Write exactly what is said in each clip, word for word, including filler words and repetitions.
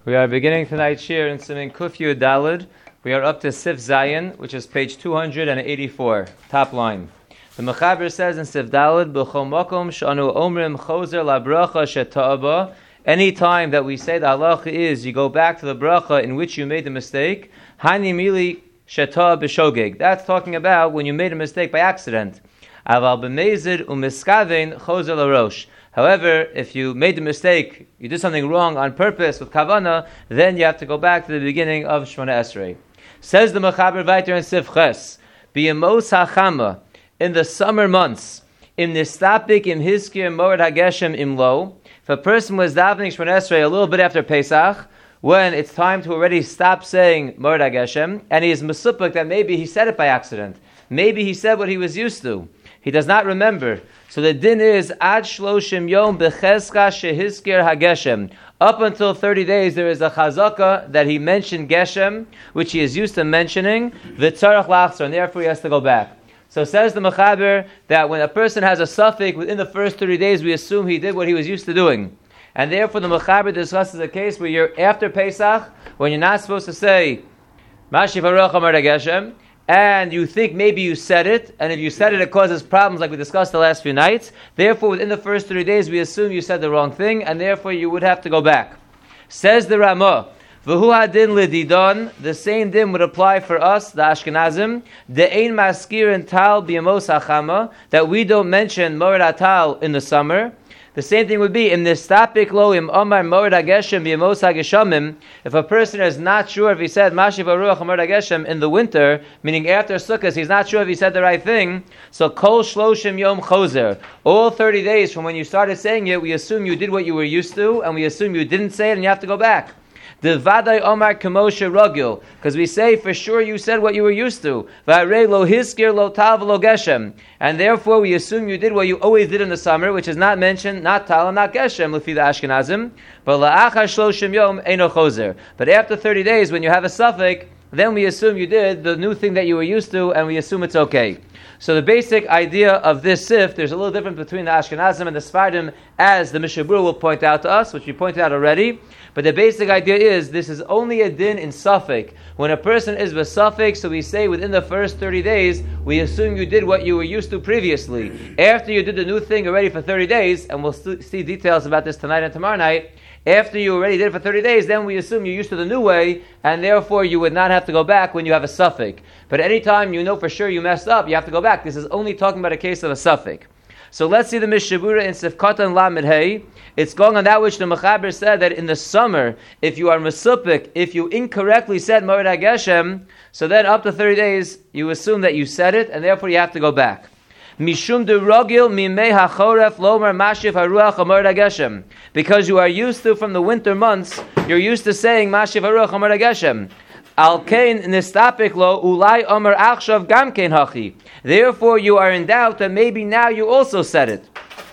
We are beginning tonight's shir in Siman Kuf Yud Daled. We are up to Sif Zayin, which is page two hundred eighty-four, top line. The Mechaber says in Sif Daled, B'chol Mokom Sh'anu Omrim Chozer La Bracha Sheta'aba. Any time that we say the halacha is you go back to the bracha in which you made the mistake, Hani Mili Sheta B'Shogeg. That's talking about when you made a mistake by accident. Aval B'Mezid U'Miskavein Chozer La Rosh. However, if you made the mistake, you did something wrong on purpose with kavana, then you have to go back to the beginning of Shmona Esrei. Says the Mechaber Vayter in Sif Ches, B'Yemos HaChama, in the summer months, im nistapik im hiskir moed hageshem im lo. If a person was davening Shmona Esrei a little bit after Pesach, when it's time to already stop saying moed hageshem, and he is mesupik that maybe he said it by accident, maybe he said what he was used to, he does not remember. So the din is ad shloshim yom bechezka shehizkir hageshem. Up until thirty days, there is a chazaka that he mentioned geshem, which he is used to mentioning, v'tzarach lachzor, and therefore he has to go back. So says the Mechaber that when a person has a suffix within the first thirty days, we assume he did what he was used to doing. And therefore the Mechaber discusses a case where you're after Pesach, when you're not supposed to say, Mashiv haruach amar hageshem, and you think maybe you said it, and if you said it, it causes problems like we discussed the last few nights. Therefore, within the first three days, we assume you said the wrong thing, and therefore you would have to go back. Says the Ramah, V'hu hadin lididon, the same din would apply for us, the Ashkenazim, de'ein maskir and tal b'yamos hachama, that we don't mention moed hatal in the summer. The same thing would be im nistapik lo im omar moed hageshem b'yamos hageshamim. If a person is not sure if he said mashiv haruach moed hageshem in the winter, meaning after Sukkot, he's not sure if he said the right thing. So kol shloshim yom chozer. All thirty days from when you started saying it, we assume you did what you were used to, and we assume you didn't say it, and you have to go back. The vaday omar kamoshe ragil, because we say for sure you said what you were used to. V'arei lo hiskir lo tal v'lo geshem, and therefore we assume you did what you always did in the summer, which is not mentioned, not tal and not geshem, lefi the Ashkenazim. But la'achar shloshim yom eino chozer. But after thirty days, when you have a suffix, then we assume you did the new thing that you were used to, and we assume it's okay. So the basic idea of this sif, there's a little difference between the Ashkenazim and the Sfardim, as the Mishabur will point out to us, which we pointed out already. But the basic idea is, this is only a din in suffix. When a person is with suffix, so we say within the first thirty days, we assume you did what you were used to previously. After you did the new thing already for thirty days, and we'll st- see details about this tonight and tomorrow night, after you already did it for thirty days, then we assume you're used to the new way, and therefore you would not have to go back when you have a suffix. But anytime you know for sure you messed up, you have to go back. This is only talking about a case of a suffix. So let's see the Mishabura in Sifkatan Lamed Hey. It's going on that which the Mechaber said that in the summer, if you are mesupik, if you incorrectly said moed hageshem, so then up to thirty days, you assume that you said it, and therefore you have to go back. Mishum de rogil mimei hachoref lomer mashiv haruach amar hageshem. Because you are used to, from the winter months, you're used to saying mashiv haruach amar hageshem. Al kain nistapik lo ulai amar achshav gam kain hachi. Therefore you are in doubt that maybe now you also said it.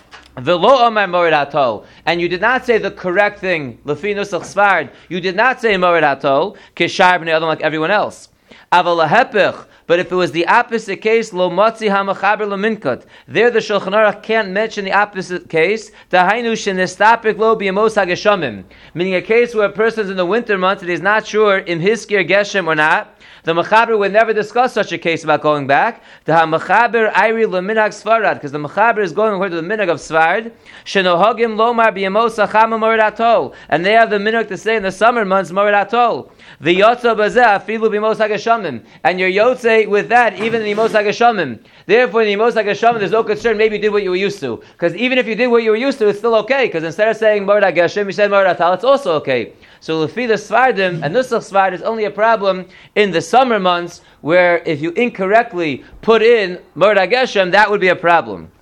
V'lo amar moed hatol, and you did not say the correct thing. Lefi nusach Sfard, you did not say moed hatol kishar b'nei adam like everyone else. Aval lahepech. But if it was the opposite case, lo matzi hamachaber leminkot, there the Shulchan Aruch can't mention the opposite case. Dahainu shenistapik lo b'yamos hageshamim, meaning a case where a person's in the winter months and he's not sure in his skir geshem or not. The Mechaber would never discuss such a case about going back. The Mechaber Ayri leminag Sfarad, because the Mechaber is going according to the minhag of Sfarad. Shenohagim lomar b'yamos hachama moed hatol, and they have the minhag to say in the summer months moed hatol. The yotza bazeh afilu b'yamos hageshamim, and your yotze with that even in the yamos hageshamim. Therefore, in the yamos hageshamim, there's no concern. Maybe you did what you were used to, because even if you did what you were used to, it's still okay. Because instead of saying moed hageshem, you said moed hatal. It's also okay. So lefi the Sfardim and nusach Sfard is only a problem in the summer months, where if you incorrectly put in moed hageshem, that would be a problem.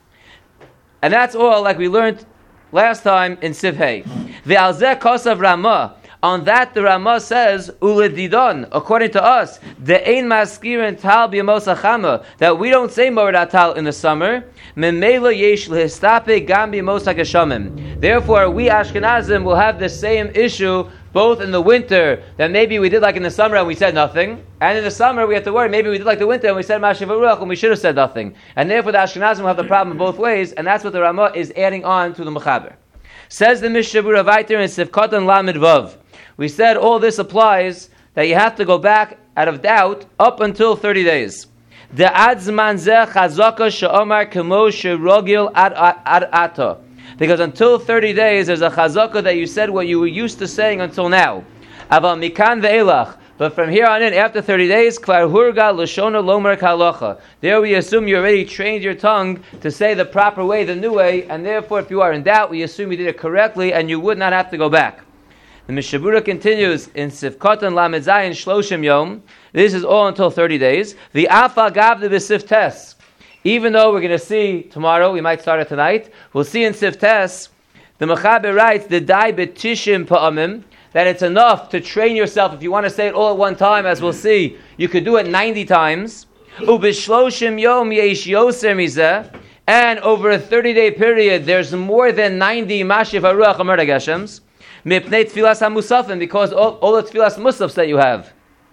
And that's all, like we learned last time in Sif Hey. Ve'alzeh kosav Ramah. On that, the Ramah says, Uledidon, according to us, de'ein maskir and tal b'yamos hachama, that we don't say moed hatal in the summer. Memela yesh lehistape gam b'yamos hageshamim. Therefore, we Ashkenazim will have the same issue both in the winter, that maybe we did like in the summer and we said nothing, and in the summer we have to worry, maybe we did like the winter and we said Mashiv Haruach and we should have said nothing. And therefore the Ashkenazim will have the problem both ways, and that's what the Ramah is adding on to the Mechaber. Says the Mishabura Vayter in Sifkatan Lamed Vav. We said all this applies that you have to go back out of doubt up until thirty days. The ad zman zeh chazaka she'omar kemo she'rogil ad ad ata. Because until thirty days, there's a chazaka that you said what you were used to saying until now. Aval mikan ve'elach. But from here on in, after thirty days, kvar hurga l'shona lomer kalacha. There we assume you already trained your tongue to say the proper way, the new way, and therefore if you are in doubt, we assume you did it correctly and you would not have to go back. The Mishnah Berurah continues in Sifkatan Lamed Zayin Shloshim Yom. This is all until thirty days. The Afa Gav the Besiftes. Even though we're going to see tomorrow, we might start it tonight, we'll see in Siftes, the Mechaber writes, the Dai Betishim Pa'amim, that it's enough to train yourself. If you want to say it all at one time, as we'll see, you could do it ninety times. Ubishloshim Yom Yesh Yoser Mizeh. And over a thirty-day period, there's more than ninety Mashiv HaRuach HaMer Geshems. Mipnei Tfilas HaMusafim, because all, all the Tfilas Musafs that you have.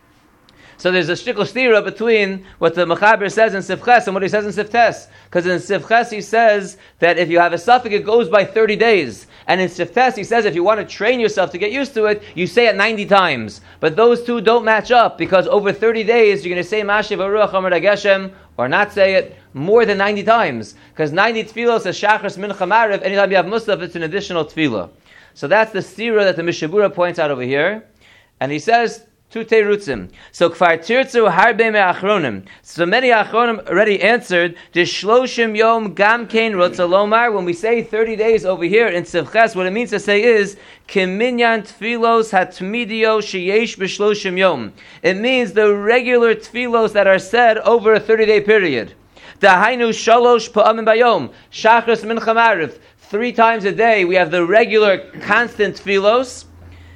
So there's a shtikl stira between what the Mechaber says in Sifches and what he says in Siftes. Because in Sifches he says that if you have a suffix, it goes by thirty days. And in Siftes he says if you want to train yourself to get used to it, you say it ninety times. But those two don't match up, because over thirty days you're going to say Mashiv HaRuach HaMer Geshem, or not say it, more than ninety times. Because ninety tefillos is Shachris Mincha Maariv, anytime you have Musaf, it's an additional tefillah. So that's the stira that the Mishnah Berurah points out over here. And he says, two teirutzim. So kfar tirtzu harbe me'achronim. So many achronim already answered. The shloshim yom gam kein rotzalomar. When we say thirty days over here in Sivches, what it means to say is keminyan tfilos hatmidio sheyesh b'shloshim yom. It means the regular tfilos that are said over a thirty-day period. Dahainu shalosh pa'amim bayom shachris mincha ma'ariv. Three times a day we have the regular constant tfilos.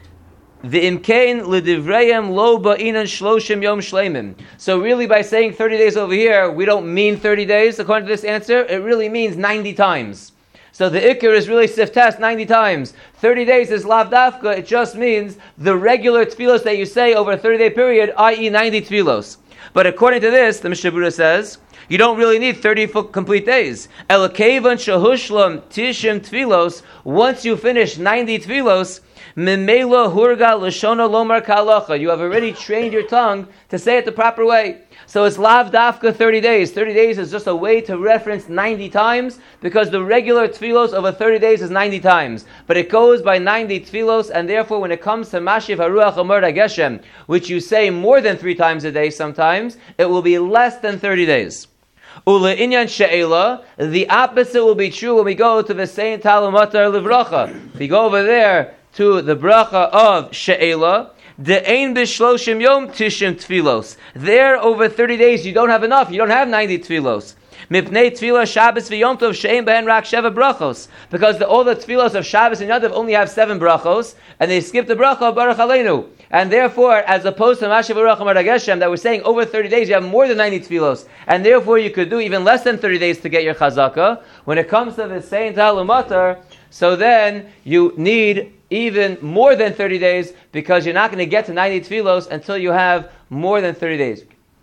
The imkain l'divrayim lo ba'inan shloshim yom shleimim. So really, by saying thirty days over here, we don't mean thirty days. According to this answer, it really means ninety times. So the ikar is really siftas ninety times. thirty days is lav dafka. It just means the regular tfilos that you say over a thirty-day period, that is ninety tfilos. But according to this, the Mishnah Berurah says, you don't really need thirty complete days. Elakeivan shahushlam tishim tfilos. Once you finish ninety tfilos, Mimela hurga lashona lomar kalacha. You have already trained your tongue to say it the proper way. So it's lav dafka thirty days. thirty days is just a way to reference ninety times, because the regular tfilos over thirty days is ninety times. But it goes by ninety tfilos, and therefore when it comes to Mashiv HaRuach HaMer Geshem, which you say more than three times a day sometimes, it will be less than thirty days. Ula inyan she'ela, the opposite will be true when we go to the V'sein Talumatar Livracha. If we go over there to the bracha of she'ela, the ein b'shloshim yom tishim tfilos. There, over thirty days, you don't have enough. You don't have ninety tfilos. Mipnei tefillah Shabbos v'Yom Tov she'ein behen rak sheva brachos. Because the, all the tefillos of Shabbos and Yom Tov only have seven brachos, and they skip the bracha of Baruch Aleinu. And therefore, as opposed to Mashiv HaRuach HaMer Geshem, that we're saying over thirty days, you have more than ninety tefillos. And therefore, you could do even less than thirty days to get your chazakah. When it comes to the Saint Halumatar, so then you need even more than thirty days, because you're not going to get to ninety tefillos until you have more than thirty days.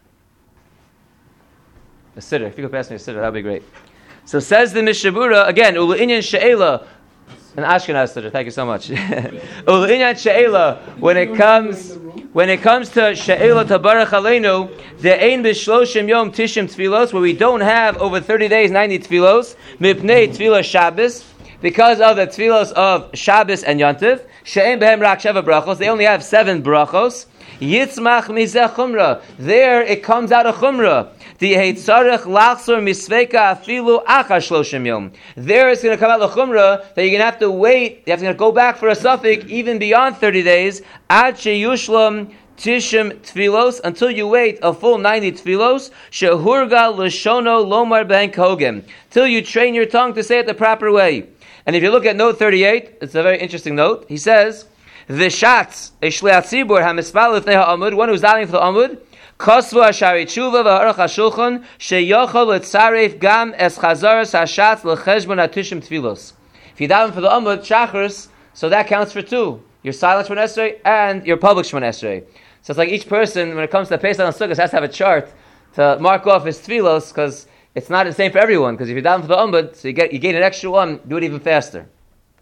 A siddur. If you could pass me a siddur, that would be great. So says the Mishnah Berurah, again, Ulu Inyan She'ela, an Ashkenaz siddur, thank you so much. Ulu Inyan She'ela, when it comes, when it comes to She'ela Tabarach Aleinu, the Ein B'Shloshim Yom Tishim Tfilos, where we don't have over thirty days, ninety tfilos, Mipnei Tfilah Shabbos, because of the tfilos of Shabbos and Yontiv, she'ein behem rak sheva brachos, they only have seven brachos. Yitzmach mizeh chumra, there it comes out of chumra. The heitzarech lachzor misveika afilu achar shloshim yom. There it's going to come out of chumra that you're going to have to wait. You have to go back for a suffix even beyond thirty days. Ad sheyushlam tishim tfilos, until you wait a full ninety tfilos. Shehurga l'shono lomar ben kogem, till you train your tongue to say it the proper way. And if you look at note thirty-eight, it's a very interesting note. He says, "V'shatz a shleat tzibur hamisfal lifnei ha'amud," one who's dialing for the amud, "Kosvu ashari tshuva v'harach hashulchan sheyochol letzaref gam es chazaras hashatz lecheshbon atishim tfilos." If you dial for the amud shachris, so that counts for two: your silent shmon esrei and your public shmon esrei. So it's like each person, when it comes to Pesach and Sukkot, has to have a chart to mark off his tfilos, because it's not the same for everyone, because if you're down for the umbud, so you get you gain an extra one, do it even faster.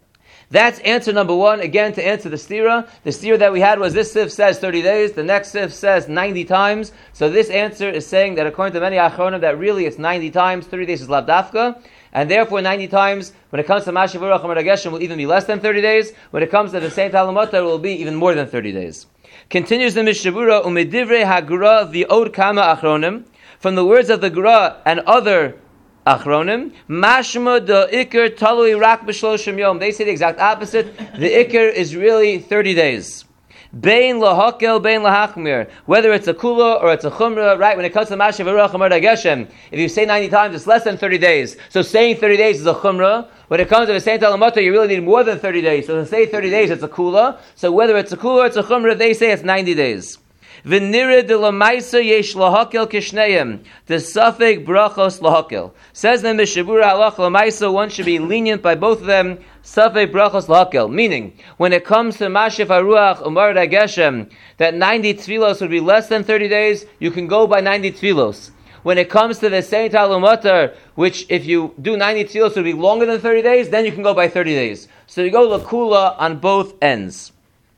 That's answer number one. Again, to answer the stira. The stira that we had was this sif says thirty days. The next sif says ninety times. So this answer is saying that according to many achronim, that really it's ninety times. thirty days is lavdafka. And therefore ninety times, when it comes to Mashiv Ruach Amar Geshem, will even be less than thirty days. When it comes to the Saint Alamotar, it will be even more than thirty days. Continues the Mishabura, Umidivrei Hagura V'od Kama Achronim. From the words of the Gra and other Achronim, Mashma de Iker Talui Rak B'Shloshim Yom. They say the exact opposite. The Iker is really thirty days. Bein lahakel, bein lahachmir. Whether it's a kula or it's a chumra, right? When it comes to Mashiv Ruach Amar Geshem, if you say ninety times, it's less than thirty days. So saying thirty days is a chumra. When it comes to the Saint Alamata, you really need more than thirty days. So to say thirty days, it's a kula. So whether it's a kula or it's a chumra, they say it's ninety days. V'nira de lamaisa yesh lahakel kishneim. The suffix brachos lahakel. Says the Mishabura halach lamaisa, one should be lenient by both of them. Suffix brachos lahakel. Meaning, when it comes to Mashiv Haruach Umar Geshem, that ninety tfilos would be less than thirty days, you can go by ninety tfilos. When it comes to the Saint Alumatar, which if you do ninety tfilos would be longer than thirty days, then you can go by thirty days. So you go lakula on both ends.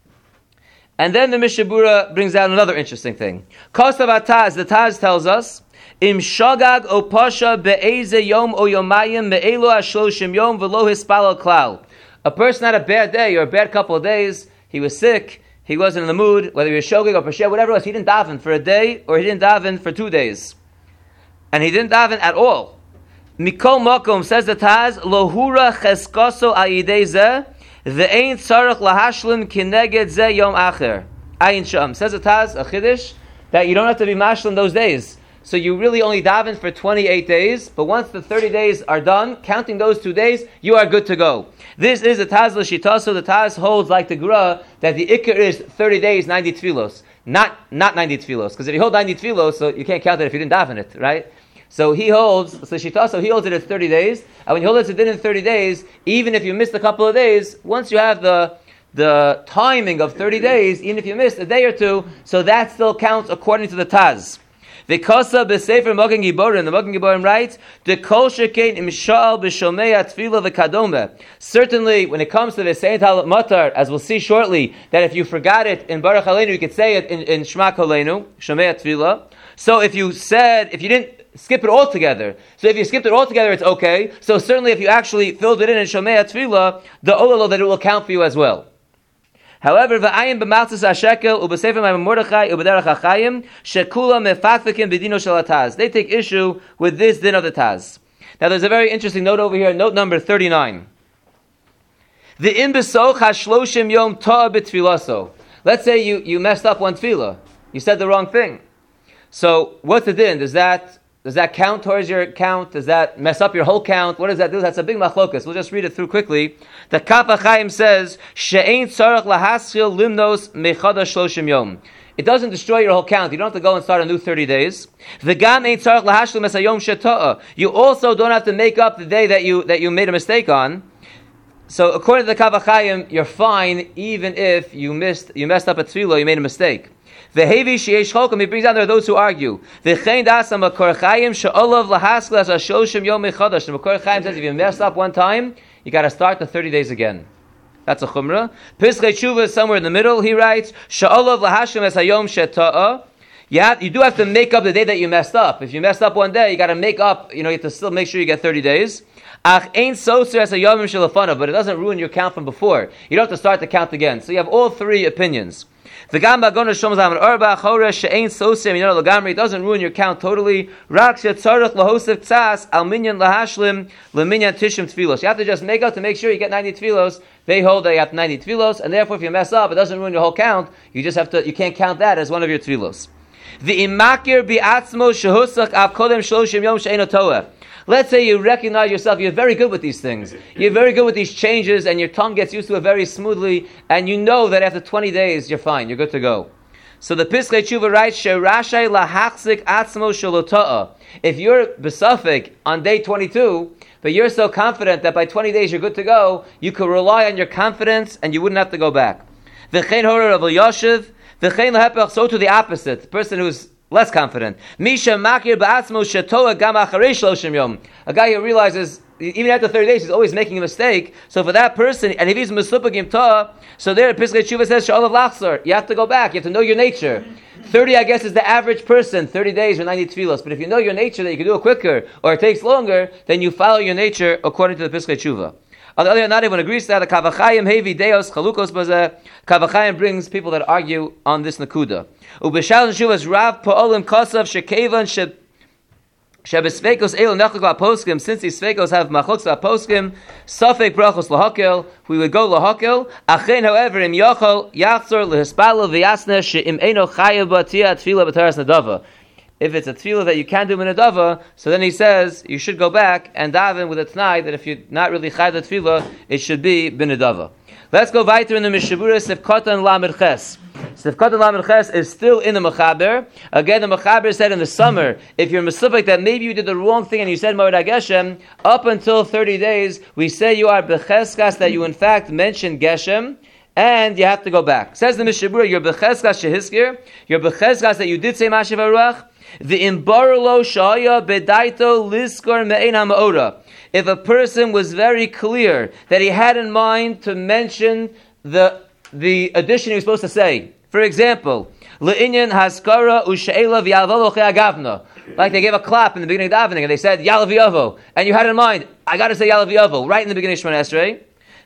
And then the Mishabura brings out another interesting thing. Kostav Taz, the Taz tells us, Im shagag o pasha be'eze yom o yomayim me'elo ashloshim yom v'lo hispalal klal. A person had a bad day or a bad couple of days, he was sick, he wasn't in the mood, whether he was shogeg or pasha, whatever it was, he didn't daven for a day or he didn't daven for two days. And he didn't daven at all. Mikol makom, says the Taz, lohura cheskaso ayidei zeh, Ve'ein tzarech lahashlim kineged ze yom acher. Ayin sham. Says the Taz, a chiddush, that you don't have to be mashlim those days. So you really only daven for twenty-eight days, but once the thirty days are done, counting those two days, you are good to go. This is the Taz l'shitaso. The Taz holds like the Gra that the Iker is thirty days, ninety tfilos. Not, not ninety tfilos. Because if you hold ninety tfilos, so you can't count it if you didn't daven it, right? So he holds, so Shitaso, he holds it as thirty days, and when you hold it as in thirty days, even if you missed a couple of days, once you have the the timing of thirty days, even if you missed a day or two, so that still counts according to the Taz. The Kosa b'Sefer Mogen Giborim, the Mogen Giborim writes, the Kol Shekein Imshal b'Shomei Tefillah v'Kadome. Certainly, when it comes to the Saint Matar, as we'll see shortly, that if you forgot it in Baruch Aleinu, you could say it in, in Shema Koleinu, Shomei Tefillah. So if you said, if you didn't skip it all together. So if you skipped it all together, it's okay. So certainly if you actually filled it in in Shomei Tefillah, the olalo that it will count for you as well. However, v'ayin b'maltzis hashekel u'b'sefer ma'amim Mordechai u'b'derech hachayim shekula mefatfikim b'dino shel hataz. They take issue with this din of the Taz. Now there's a very interesting note over here, note number thirty-nine. The imbesoch hashloshim yom ta'a b'tfilaso. Let's say you, you messed up one tefillah. You said the wrong thing. So what's the din? Does that Does that count towards your count? Does that mess up your whole count? What does that do? That's a big machlokas. We'll just read it through quickly. The Kaf HaChaim says, She'ein tzarech lahaschil limnos mechadash shloshim yom. It doesn't destroy your whole count. You don't have to go and start a new thirty days. V'gam ein tzarech lahashlim es hayom sheta'a. You also don't have to make up the day that you that you made a mistake on. So according to the Kaf HaChaim, you're fine even if you missed you messed up a tefillah, you made a mistake. The Hevi Sheish Cholkom, he brings down there are those who argue. The Chein Dasam Makor Chaim She'olav Lahasklas Hashoshim Yom Mechadash. The Makor Chaim says if you messed up one time, you got to start the thirty days again. That's a chumrah. Pischei Tshuva is somewhere in the middle. He writes She'olav Lahashim Es Hayom Sheta'a. You have, you do have to make up the day that you messed up. If you messed up one day, you got to make up. You know, you have to still make sure you get thirty days. Ach ein soser es hayomim shelafanav, but it doesn't ruin your count from before. You don't have to start the count again. So you have all three opinions. It doesn't ruin your count totally. You have to just make up to make sure you get ninety tefillos. They hold that you have ninety tefillos, and therefore if you mess up, it doesn't ruin your whole count. You just have to, you can't count that as one of your tefillos. Let's say you recognize yourself, you're very good with these things. You're very good with these changes, and your tongue gets used to it very smoothly, and you know that after twenty days, you're fine, you're good to go. So the Pischei Tshuva writes, Sherashai lahachzik atzmo shalota'a. If you're besafik on day twenty-two, but you're so confident that by twenty days you're good to go, you could rely on your confidence, and you wouldn't have to go back. V'chein horer of Yoshev, v'chein lahepech, so to the opposite, the person who's less confident. Misha makir ba'atzmo shetoa gam acharei shloshim yom. A guy who realizes even after thirty days, he's always making a mistake. So for that person, and if he's Mesupagim Ta, so there, Piskei Tshuva says, Sha'olav Lachzor. You have to go back. You have to know your nature. thirty, I guess, is the average person. thirty days or ninety tefillos. But if you know your nature, that you can do it quicker, or it takes longer, then you follow your nature according to the Piskei Tshuva. On the other hand, not everyone agrees to that. The Kavachayim Hevi Deos Chalukos Bazeh. Kavachayim brings people that argue on this Nakuda. Ubeshal Shuvas Rav Pa'olim Kosav Shekevan She Shebesveikos Elo Nechuk Poskim. Since these Sveikos have Machuks Poskim, Safek Brachos Lahakel, we would go Lahakel. Achen, however, Im Yochol Yachzor Lehispalo V'Yasne She'im Eino Chayav Batia Tefila B'Taras Nadava. If it's a tefillah that you can do in a dava, so then he says you should go back and daven with a t'nai that if you're not really chayv the tefillah, it should be bin a dava. Let's go weiter in the Mishabura Sefkatan Lamed Ches. Sefkatan Lamed Ches is still in the Mechaber. Again, the Mechaber said in the summer, if you're Mesuvik that maybe you did the wrong thing and you said Moed HaGeshem, up until thirty days, we say you are Becheskas, that you in fact mentioned Geshem, and you have to go back. Says the Mishabura, you're Becheskas Shehiskir, you're Becheskas that you did say Mashiv HaRuach, the imbarlo shaya bedaito liskor me'ein ha'ma'ora. If a person was very clear that he had in mind to mention the the addition he was supposed to say, for example, le'inyan haskara u'she'ela v'yalvalo che'agavna, like they gave a clap in the beginning of davening and they said yalav yavo, and you had in mind I got to say yalav yavo right in the beginning of Shemona Esrei.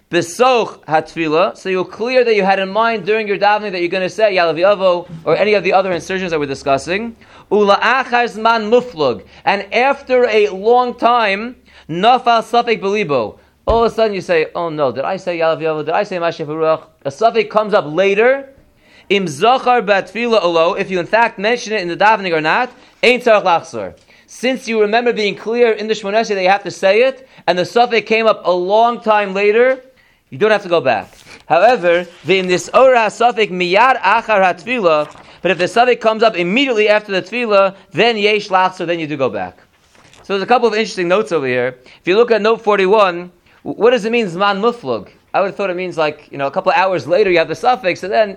Besoch hatfila, so you're clear that you had in mind during your davening that you're going to say Yalav Yavo or any of the other insertions that we're discussing. Ula achar zman muflug, and after a long time, nafal safek belibo. All of a sudden you say, oh no, did I say Yalav Yavo? Did I say Mashiach Baruch? A safek comes up later. Im zachar batfila olo, if you in fact mention it in the davening or not, ein tzarich lachzor. Since you remember being clear in the Shemona Esrei that you have to say it, and the safek came up a long time later, you don't have to go back. However, the this ora safek miyad achar hatfila, but if the safek comes up immediately after the tefillah, then yesh lachzor, then you do go back. So there's a couple of interesting notes over here. If you look at note forty-one, what does it mean zman muflug? I would have thought it means like, you know, a couple of hours later you have the safek, so then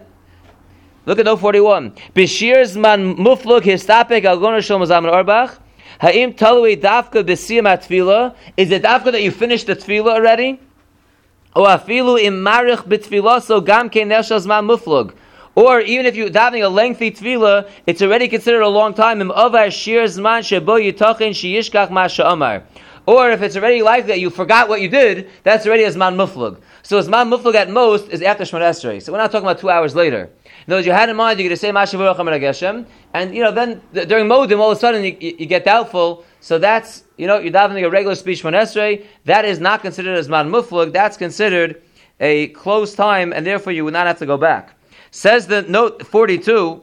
look at note forty-one. Bishir zman muflug histapek al goner shel mazaman orbach. Ha'im talui dafka b'siyam atfila. Is it dafka that you finished the tefillah already? Or afilu im marich b'tefillah so gam kein neshel zman muflug. Or even if you're davening a lengthy tefillah, it's already considered a long time. Im avar shir zman shebo yitachin sheyishkach ma she'amar. Or if it's already likely that you forgot what you did, that's already a zman muflug. So a zman muflug at most is after Shemona Esrei. So we're not talking about two hours later. In other words, you had in mind you're going to say Mashiach Baruch Hu Geshem, and you know then th- during Modim all of a sudden you, you, you get doubtful. So that's, you know, you're davening a regular speech Shemona Esrei. That is not considered as zman muflug. That's considered a close time, and therefore you would not have to go back. Says the note forty-two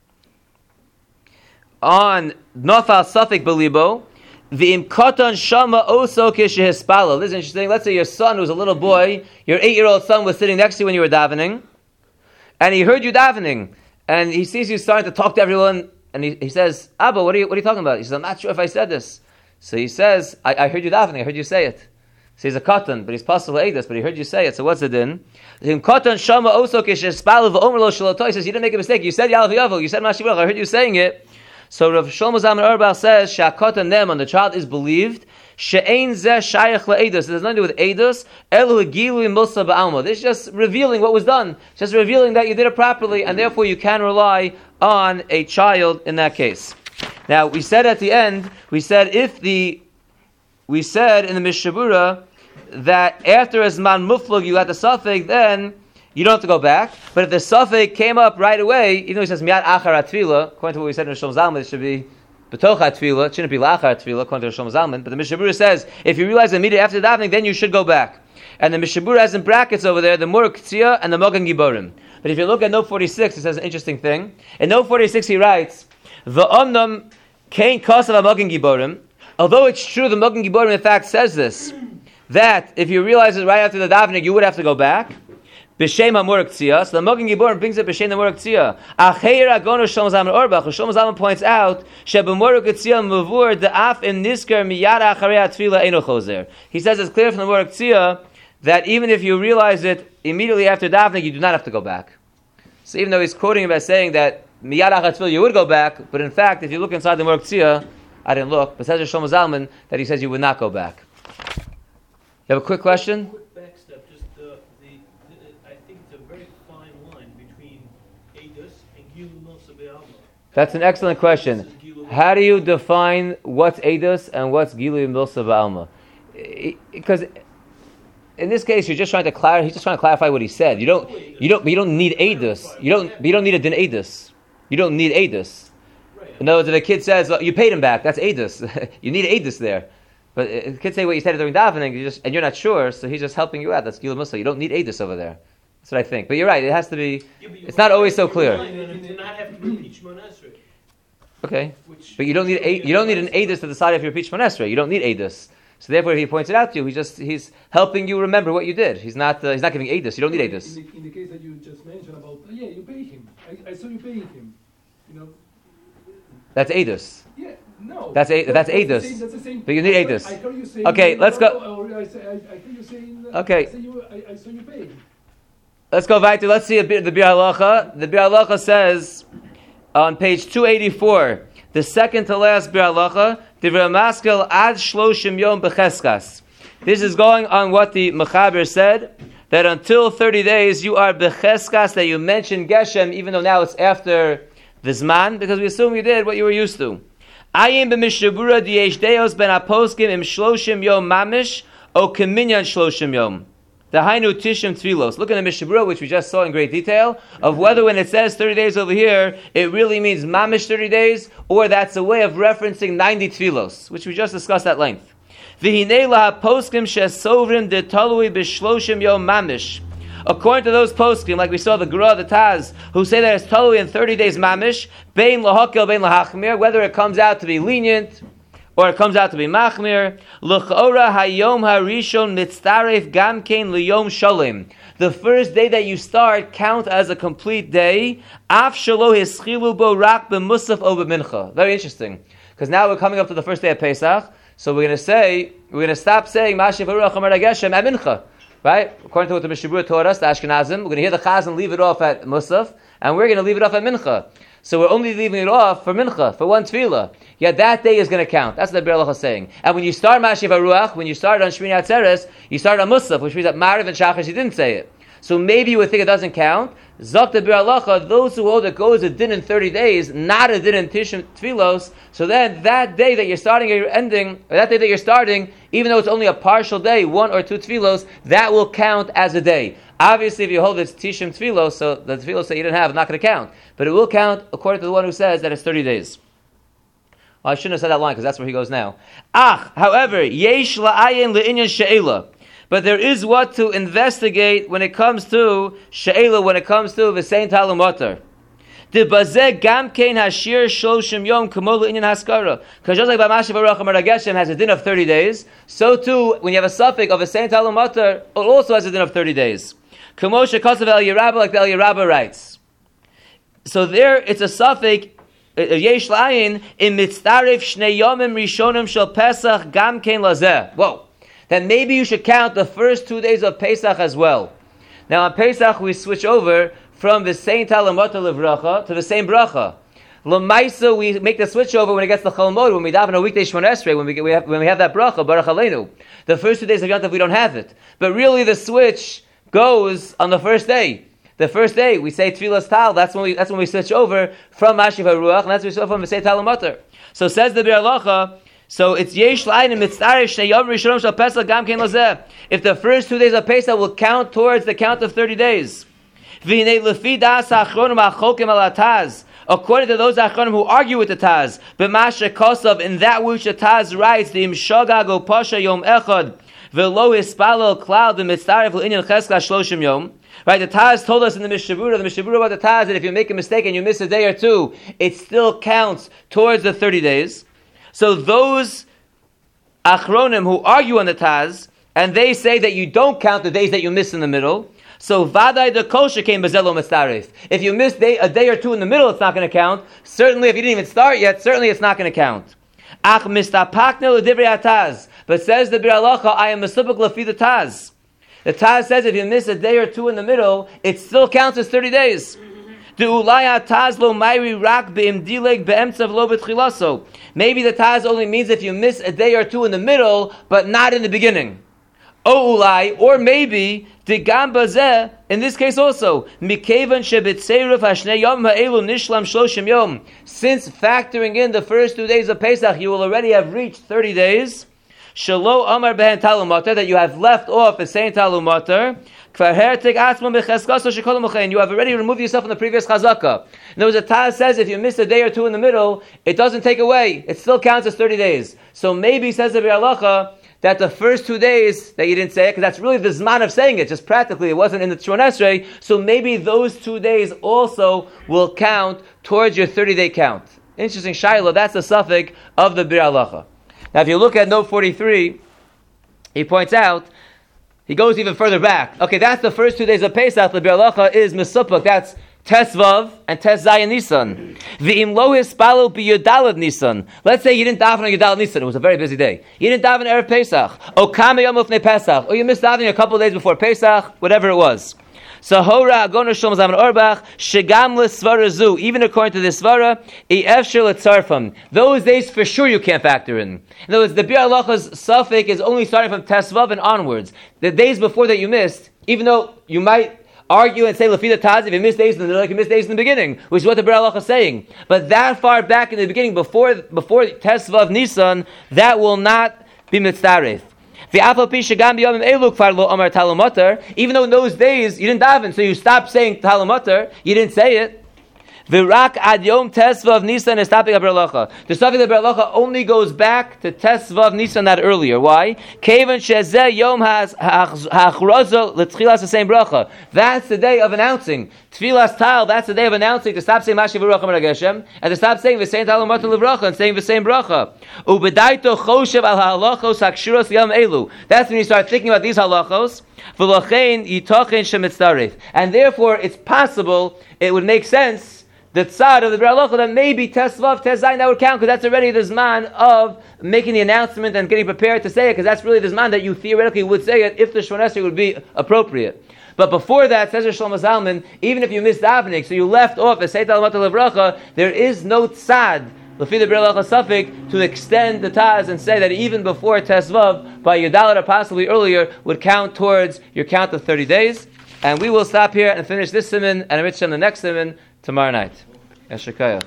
on Nafal Safek Belibo. The imkatan shama oso kishehispalo. This is interesting. Let's say your son who's a little boy, your eight-year-old son was sitting next to you when you were davening, and he heard you davening, and he sees you starting to talk to everyone, and he, he says, Abba, what are you what are you talking about? He says, I'm not sure if I said this. So he says, I, I heard you davening, I heard you say it. So he's a katan, but he's possible to this, but he heard you say it, so what's it in? The imkatan shama oso kishehispalo v'omer lo shaloto. He says, you didn't make a mistake, you said Yalav Yavo, you said Mashiach Baruch, I heard you saying it. So Rav Shlomo Zalman Auerbach says, "Sha'katan nem," on the child is believed. She'ein zeh shayach la'edus. It has nothing to do with edus. Elu gilu musa ba'alma. This is just revealing what was done. Just revealing that you did it properly, and therefore you can rely on a child in that case. Now we said at the end, we said if the, we said in the Mishabura that after as man muflug you got the suffix, then you don't have to go back. But if the suffix came up right away, even though he says miyad achar atfila, according to what we said in Shlomo Zalman, it should be betoch atfila. It shouldn't be lachar atfila, according to Shlomo Zalman. But the Mishabura says if you realize immediately after davening, then you should go back. And the Mishabura has in brackets over there the Mur K'tzia and the Mogan Giborim. But if you look at note forty-six, it says an interesting thing. In note forty-six, he writes, "V'omnam kain kasav Mogan Giborim." Although it's true, the Mogan Giborim in fact says this, that if you realize it right after the davening, you would have to go back. B'shem HaMur K'tzia. So the Mogan Giborim brings it B'shem HaMur K'tzia. Acheir Agono Shlomo Zalman Auerbach. Shlomo Zalman points out Sheb'Mur K'tzia Mavur Da'af Im Nisker Miyad Acharei Atfila Eino Chozer. He says it's clear from the Mur K'tzia that even if you realize it immediately after davening, you do not have to go back. So even though he's quoting him as saying that Miyad Acharei Atfila you would go back, but in fact, if you look inside the Mur K'tzia, I didn't look, but says Shlomo Zalman that he says you would not go back. You have a quick question? Quick back step. Just the, the, the I think it's a very fine line between Eidus and Gilui Milsa B'Alma. That's an excellent question. How do you define what's Eidus and what's Gilui Milsa B'Alma? Because in this case, you're just trying to clarify. He's just trying to clarify what he said. You don't, you don't, you don't need Eidus. You don't, you don't need a din Eidus. You don't need Eidus. In other words, if a kid says well, you paid him back, that's Eidus. You need Eidus there. But if a kid say what you said during davening, you just and you're not sure, so he's just helping you out. That's Gilui Milsa. You don't need Eidus over there. That's what I think. But you're right. It has to be. Yeah, it's not always so clear. Okay, Which, but you don't need a, you don't need an Eidus to decide if you're Peach Monesra. You don't need Eidus. So therefore, if he points it out to you, he just he's helping you remember what you did. He's not uh, he's not giving Eidus. You don't need Eidus. In the, in the case that you just mentioned about uh, yeah, you pay him. I, I saw you paying him. You know. That's Eidus. Yeah, no. That's a, that's, that's Eidus. Same, that's the same. But you need Eidus. I heard you saying. Okay, let's go. Or I, say, I, I heard you saying. Uh, okay. I, you, I, I saw you paying. Let's go back to let's see a bit the Bir Halacha. The Bir Halacha says on page two eighty-four. The second to last Bir Halacha, Divrei Maskel ad shloshim yom becheskas. This is going on what the Mechaber said, that until thirty days you are becheskas, that you mention Geshem, even though now it's after the Zman, because we assume you did what you were used to. Ayim b'mishabura diyesh deos ben aposkim im shloshim yom mamish, o keminyan shloshim yom. The Hainu Tishim Tfilos. Look at the Mishabura, which we just saw in great detail, of whether when it says thirty days over here, it really means Mamish thirty days, or that's a way of referencing ninety Tfilos, which we just discussed at length. V'hinei laha poskim she'sovrim de talui b'shloshim yom Mamish. According to those poskim, like we saw the Gra, the Taz, who say that it's talui in thirty days Mamish, bein lahakel, bein lahachmir, whether it comes out to be lenient, or it comes out to be machmir. L'chora hayom harishon mitzaref gamkein liyom shalem. The first day that you start count as a complete day. Af shalo hischilu bo rak b'musaf o b'mincha. Very interesting, because now we're coming up to the first day of Pesach. So we're going to say we're going to stop saying Mashiach Baruch Amar Geshem at mincha, right? According to what the Mishabura taught us, the Ashkenazim, we're going to hear the Chazan leave it off at musaf, and we're going to leave it off at mincha. So we're only leaving it off for mincha, for one tefillah. Yet that day is going to count. That's what the Bir Halacha is saying. And when you start Mashiach Baruch, when you start on Shmini Atzeres, you start on Musaf, which means that Mariv and Shachar, she didn't say it. So maybe you would think it doesn't count. Zok the Bir Halacha, those who hold it goes a din in thirty days, not a din in Tishim Tfilos. So then that day that you're starting or you're ending, or that day that you're starting, even though it's only a partial day, one or two Tfilos, that will count as a day. Obviously, if you hold it's Tishim Tfilos, so the Tfilos that you didn't have is not going to count. But it will count according to the one who says that it's thirty days. Well, I shouldn't have said that line because that's where he goes now. Ach, however, yesh la'ayin le'inyan she'ela. But there is what to investigate when it comes to she'ela, when it comes to v'sein talumotar. The bazeh gam kein hashir shloshim yom kamo le'inyan haskara. Because just like Mashiach Baruch Amar Geshem has a din of thirty days, so too, when you have a suffix of v'sein talumotar, it also has a din of thirty days. Kamo shekasav El Yerabba, like the El Yerabba writes. So there, it's a suffix, yesh la'ayin, in mitzaref shnei yomim rishonim shel Pesach gam kein lazeh. Whoa. Then maybe you should count the first two days of Pesach as well. Now on Pesach we switch over from the same talamota levracha to the same bracha. L'maisa we make the switch over when it gets to Chol Moed, when we daven a weekday Shmon Esrei, when we get, we have when we have that bracha Baruch Aleinu. The first two days of Yom Tov we don't have it, but really the switch goes on the first day. The first day we say Tfilas Tal. That's when we that's when we switch over from Mashiach Haruach, and that's when we switch over from the say Talamotar. So says the Bir Halacha. So it's yesh la'ayin mitzaref shnei yom rishonim shel Pesach gam kein lazeh. If the first two days of Pesach will count towards the count of thirty days. V'hinei lefi das ha'achronim ha'chokim al hataz. According to those achronim who argue with the Taz, b'mashe kosav, in that which the Taz writes, the imshogag o pasha yom echad v'lo hispalel klal v'mitzaref l'inyan cheskas shloshim yom. Right, the Taz told us in the Mishabura, the Mishabura about the Taz, that if you make a mistake and you miss a day or two, it still counts towards the thirty days. So those achronim who argue on the Taz, and they say that you don't count the days that you miss in the middle, so vaday the kosher came bezelo mitzaref. If you miss day, a day or two in the middle, it's not going to count. Certainly, if you didn't even start yet, certainly it's not going to count. Ach mistapakne l'divrei hataz. But says the Bir Halacha, I am mesupik lefi the Taz. The Taz says if you miss a day or two in the middle, it still counts as thirty days. Maybe the Taz only means if you miss a day or two in the middle, but not in the beginning. O ulai, or maybe the gambazeh. In this case also, mikevan shebitzeiruf hashnei yom ha'elu nishlam shloshim yom. Since factoring in the first two days of Pesach, you will already have reached thirty days. Shalo amar behen talumater, that you have left off the same talumater. Kvar hertik atzma becheskasa shekol mochein. You have already removed yourself from the previous chazaka. In other words, the Taz says if you miss a day or two in the middle, it doesn't take away. It still counts as thirty days. So maybe, says the Bi'alacha, that the first two days that you didn't say it, because that's really the zman of saying it, just practically, it wasn't in the Shemona Esrei, so maybe those two days also will count towards your thirty-day count. Interesting, Shiloh, that's the suffix of the Bir Halacha. Now, if you look at note forty-three, he points out, he goes even further back. Okay, that's the first two days of Pesach, the Bir Halacha is Mesupach, that's Tesvav and Tes Zayin Nisan. V'im lo hispalo b'Yudalad Nisan. Let's say you didn't daven on Yudalad Nisan. It was a very busy day. You didn't daven Erev Pesach. O kame yom ufnei Pesach. Or you missed davening a couple of days before Pesach. Whatever it was. So Hora Agoner Shalom Zaman Orbach Shegam L'Svara Zu. Even according to this Svara, Efshir L'Tzarfam. Those days for sure you can't factor in. In other words, the Bir Halacha's suffix is only starting from Tesvav and onwards. The days before that you missed, even though you might argue and say Lafida Taz, if you miss days in the middle, you miss days in the beginning, which is what the Bir Halacha is saying. But that far back in the beginning, before before Tesvav Nisan, that will not be mitzaref. Even though in those days you didn't daven, so you stopped saying Talmutar, you didn't say it. V'rak ad yom Tesvav Nisan estapik ha-Bir Halacha. The stuff of the Bir Halacha only goes back to Tesvav Nisan that earlier. Why? Kevan shezeh yom ha'achroza l'tchilas ha'sein bracha. That's the day of announcing. Tfilas tal, that's the day of announcing to stop saying Mashiach v'ruach Amar Geshem and to stop saying v'sein tal u'matar l'bracha and saying v'sein bracha. U'bedaito choshev al ha'halachos ha'kshuros yom elu. That's when you start thinking about these halachos. V'lochein yitochen shemitzaref. And therefore, it's possible, it would make sense, the tzad of the Bir Halacha that maybe Tesvav, Tezayin, that would count, because that's already the zman of making the announcement and getting prepared to say it, because that's really the zman that you theoretically would say it if the Shemona Esrei would be appropriate. But before that, says Shlomo Zalman, even if you missed davening, so you left off as Seit al-Matal Levracha, there is no tzad, Lefi the Bir Halacha suffix, to extend the Taz and say that even before Tesvav, by Yudalit or possibly earlier, would count towards your count of thirty days. And we will stop here and finish this siman and Amitzvah the next siman tomorrow night. Eshekayach.